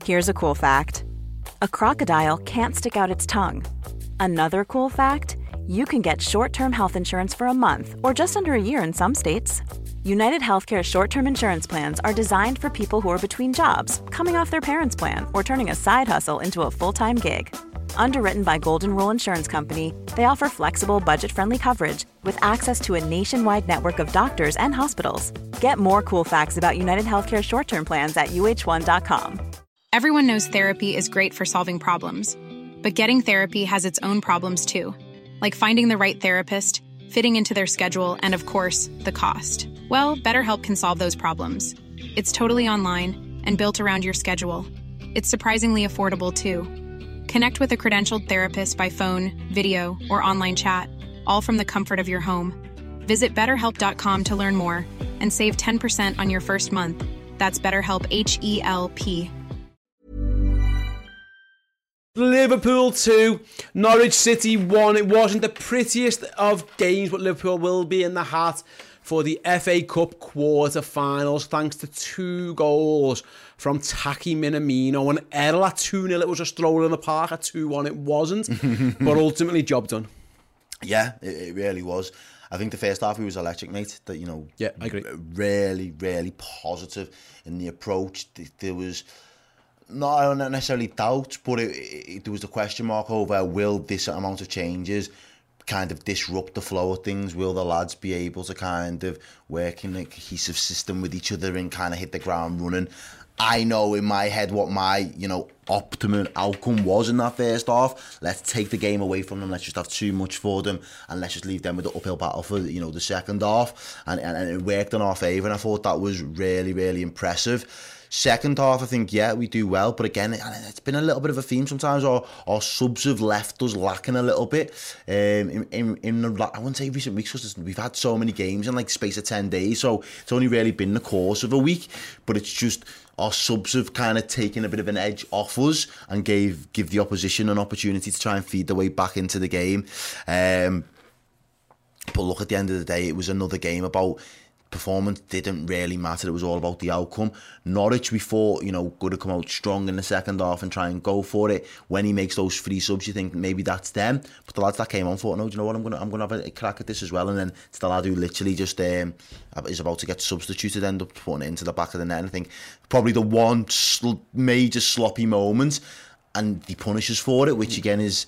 Here's a cool fact. A crocodile can't stick out its tongue. Another cool fact, you can get short-term health insurance for a month or just under a year in some states. United Healthcare short-term insurance plans are designed for people who are between jobs, coming off their parents' plan, or turning a side hustle into a full-time gig. Underwritten by Golden Rule Insurance Company, they offer flexible, budget-friendly coverage with access to a nationwide network of doctors and hospitals. Get more cool facts about United Healthcare short-term plans at uh1.com. Everyone knows therapy is great for solving problems, but getting therapy has its own problems too, like finding the right therapist, fitting into their schedule, and of course, the cost. Well, BetterHelp can solve those problems. It's totally online and built around your schedule. It's surprisingly affordable too. Connect with a credentialed therapist by phone, video, or online chat, all from the comfort of your home. Visit BetterHelp.com to learn more and save 10% on your first month. That's BetterHelp, H-E-L-P. Liverpool 2, Norwich City 1. It wasn't the prettiest of games, but Liverpool will be in the hat for the FA Cup quarter-finals thanks to 2 goals from Taki Minamino. And Errol at 2-0, it was a stroll in the park. At 2-1, it wasn't. But ultimately, job done. Yeah, it really was. I think the first half he was electric, mate. That, you know, yeah, I agree. Really, really positive in the approach. There was not necessarily doubt, but there was the question mark over will this amount of changes kind of disrupt the flow of things? Will the lads be able to kind of work in a cohesive system with each other and kind of hit the ground running? I know in my head what my, optimum outcome was in that first half. Let's take the game away from them. Let's just have too much for them, and let's just leave them with the uphill battle for, the second half. And it worked in our favour, and I thought that was really, really impressive. Second half, I think, we do well. But again, it's been a little bit of a theme sometimes. Our subs have left us lacking a little bit. In I wouldn't say recent weeks, because we've had so many games in space of 10 days. So it's only really been the course of a week. But it's just our subs have kind of taken a bit of an edge off us and give the opposition an opportunity to try and feed their way back into the game. But look, at the end of the day, it was another game about performance didn't really matter. It was all about the outcome. Norwich, we thought, going to come out strong in the second half and try and go for it. When he makes those 3 subs, you think maybe that's them. But the lads that came on thought, no, do you know what? I'm gonna have a crack at this as well. And then it's the lad who literally just is about to get substituted, end up putting it into the back of the net. And I think probably the one major sloppy moment, and he punishes for it, which again is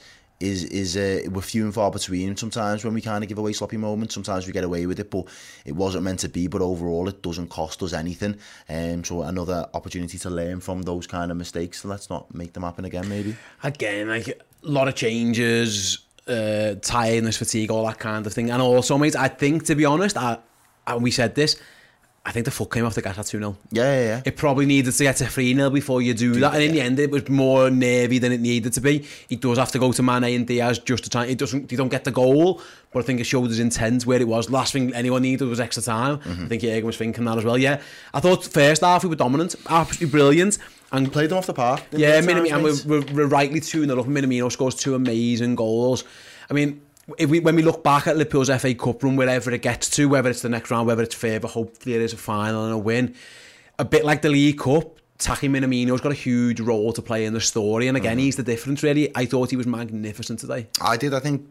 we're few and far between sometimes when we kind of give away sloppy moments. Sometimes we get away with it, but it wasn't meant to be. But overall, it doesn't cost us anything. So another opportunity to learn from those kind of mistakes. So let's not make them happen again, maybe. Again, a lot of changes, tiredness, fatigue, all that kind of thing. And also, mate, I think, to be honest, and we said this, I think the foot came off the gas at 2-0. Yeah. It probably needed to get to 3-0 before you do that. And in the end, it was more nervy than it needed to be. He does have to go to Mane and Diaz just to try. They don't get the goal, but I think it showed his intent where it was. Last thing anyone needed was extra time. I think Jürgen was thinking that as well. Yeah, I thought first half we were dominant, absolutely brilliant. And played them off the park. Yeah, we're rightly 2-0 up. Minamino scores 2 amazing goals. I mean, when we look back at Liverpool's FA Cup run, wherever it gets to, whether it's the next round, whether it's further, hopefully there is a final and a win. A bit like the League Cup, Taki Minamino's got a huge role to play in the story, and again, he's the difference, really. I thought he was magnificent today. I did. I think,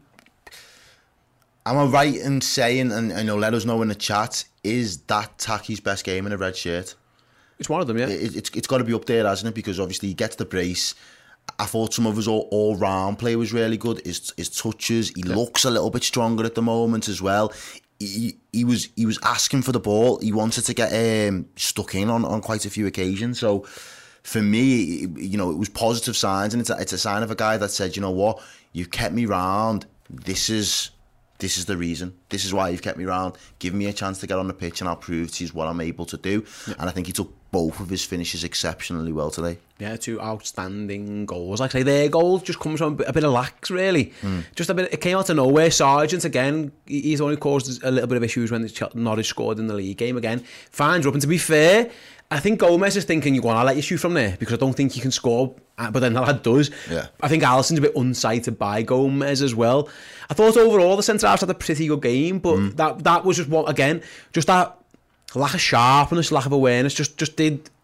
am I right in saying, and let us know in the chat, is that Taki's best game in a red shirt? It's one of them, yeah. It's got to be up there, hasn't it? Because obviously he gets the brace. I thought some of his all-round play was really good. His touches, he looks a little bit stronger at the moment as well. He was asking for the ball. He wanted to get stuck in on quite a few occasions. So for me, it was positive signs, and it's a sign of a guy that said, you know what, you've kept me round. This is the reason. This is why you've kept me round. Give me a chance to get on the pitch and I'll prove to you what I'm able to do. Yeah. And I think he took both of his finishes exceptionally well today. Yeah, 2 outstanding goals. Like I say, their goal just comes from a bit of lax, really. Just a bit. It came out of nowhere. Sargent, again, he's only caused a little bit of issues when Norwich scored in the league game again. Finds up, and to be fair, I think Gomez is thinking, I'll let you shoot from there because I don't think you can score. But then the lad does. Yeah. I think Alisson's a bit unsighted by Gomez as well. I thought overall the centre-halves had a pretty good game, but that was just what, again, just that lack of sharpness, lack of awareness, just did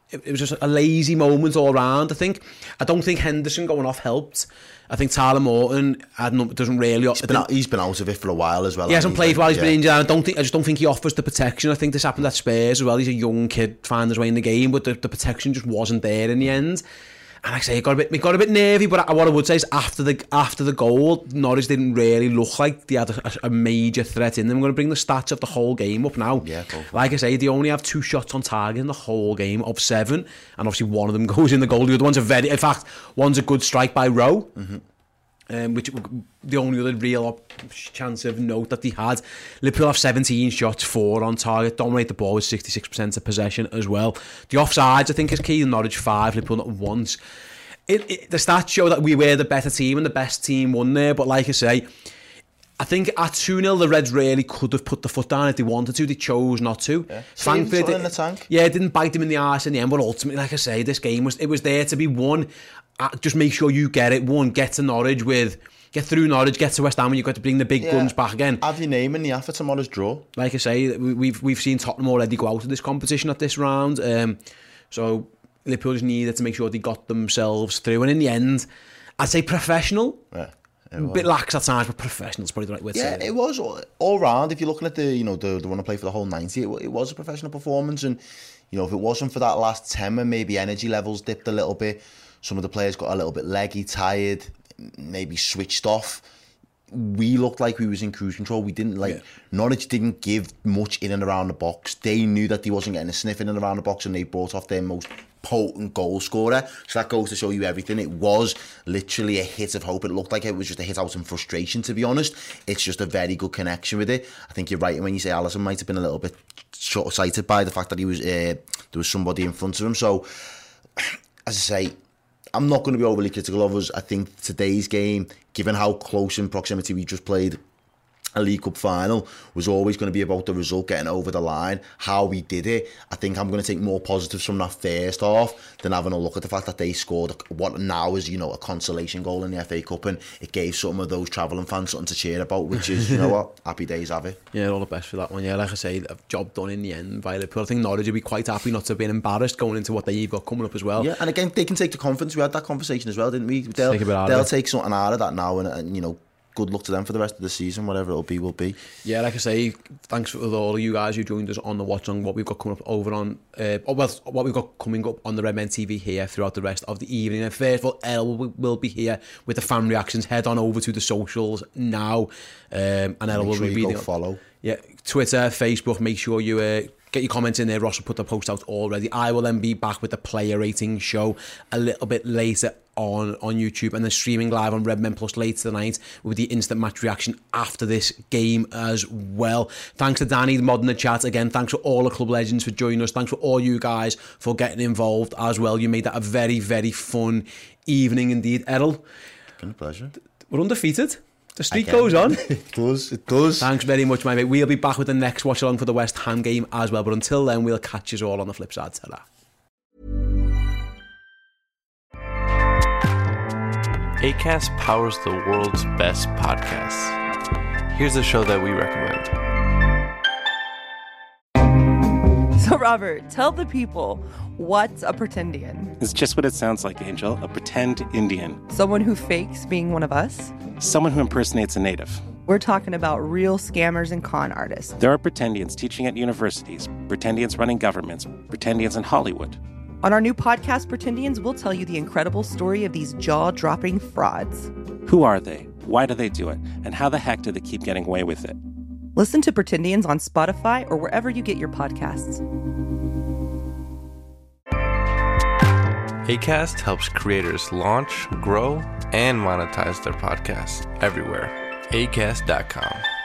it was just a lazy moment all round. I don't think Henderson going off helped. I think Tyler Morton doesn't really. He's been out of it for a while as well. He hasn't played while he's been injured. I just don't think he offers the protection. I think this happened at Spurs as well. He's a young kid finding his way in the game, but the protection just wasn't there in the end. And like I say, it got a bit nervy. But what I would say is after the goal, Norwich didn't really look like they had a major threat in them. I'm going to bring the stats of the whole game up now. Yeah, like I say, they only have 2 shots on target in the whole game of 7, and obviously one of them goes in the goal. The other one's one's a good strike by Rowe. Which the only other real chance of note that they had. Liverpool have 17 shots, 4 on target, dominate the ball with 66% of possession as well. The offsides I think is key. Norwich 5, Liverpool not once. The stats show that we were the better team and the best team won there, but like I say, I think at 2-0 the Reds really could have put the foot down if they wanted to. They chose not to. Thankfully, in the tank. Yeah, it didn't bite them in the arse in the end, but ultimately, like I say, this game was there to be won. Just make sure you get it. Get to Norwich get through Norwich, get to West Ham when you've got to bring the big guns back again. Have your name in the for tomorrow's draw. Like I say, we've seen Tottenham already go out of this competition at this round. So Liverpool just needed to make sure they got themselves through. And in the end, I'd say professional. Yeah. A bit lax at times, but professional's probably the right way to say it. Yeah, it was all round. If you're looking at the one to play for the whole 90, it was a professional performance. And if it wasn't for that last 10, when maybe energy levels dipped a little bit, some of the players got a little bit leggy, tired, maybe switched off. We looked like we was in cruise control. We didn't Norwich didn't give much in and around the box. They knew that they wasn't getting a sniff in and around the box, and they brought off their most potent goal scorer. So that goes to show you everything. It was literally a hit of hope. It looked like it was just a hit out in frustration, to be honest. It's just a very good connection with it. I think you're right when you say Alisson might have been a little bit short-sighted by the fact that he was there was somebody in front of him. So, as I say, I'm not going to be overly critical of us. I think today's game, given how close in proximity we just played a League Cup final, was always going to be about the result, getting over the line. How we did it, I think I'm going to take more positives from that first half than having a look at the fact that they scored what now is, a consolation goal in the FA Cup, and it gave some of those travelling fans something to cheer about, which is, what, happy days, have it. Yeah, all the best for that one. Yeah, like I say, a job done in the end by Liverpool. I think Norwich will be quite happy not to have been embarrassed going into what they've got coming up as well. Yeah, and again, they can take the confidence. We had that conversation as well, didn't we? They'll take something out of that now, and good luck to them for the rest of the season. Whatever it'll be, will be. Yeah, like I say, thanks for all of you guys who joined us on the watch on what we've got coming up over on, what we've got coming up on the Redmen TV here throughout the rest of the evening. And first of all, Elle will be here with the fan reactions. Head on over to the socials now, and Elle will be reading. Follow. Yeah, Twitter, Facebook. Make sure you get your comments in there. Ross will put the post out already. I will then be back with the player rating show a little bit later on YouTube, and then streaming live on Redmen Plus later tonight with the instant match reaction after this game as well. Thanks to Danny, the mod in the chat. Again, thanks to all the club legends for joining us. Thanks for all you guys for getting involved as well. You made that a very, very fun evening indeed. Errol, been a pleasure. We're undefeated. The streak goes on. It does. Thanks very much, my mate. We'll be back with the next watch along for the West Ham game as well. But until then, we'll catch you all on the flip side. Ta-ra. Acast powers the world's best podcasts. Here's a show that we recommend. So, Robert, tell the people, what's a pretendian? It's just what it sounds like, Angel. A pretend Indian. Someone who fakes being one of us? Someone who impersonates a native. We're talking about real scammers and con artists. There are pretendians teaching at universities, pretendians running governments, pretendians in Hollywood. On our new podcast, Pretendians, we'll tell you the incredible story of these jaw-dropping frauds. Who are they? Why do they do it? And how the heck do they keep getting away with it? Listen to Pretendians on Spotify or wherever you get your podcasts. Acast helps creators launch, grow, and monetize their podcasts everywhere. Acast.com.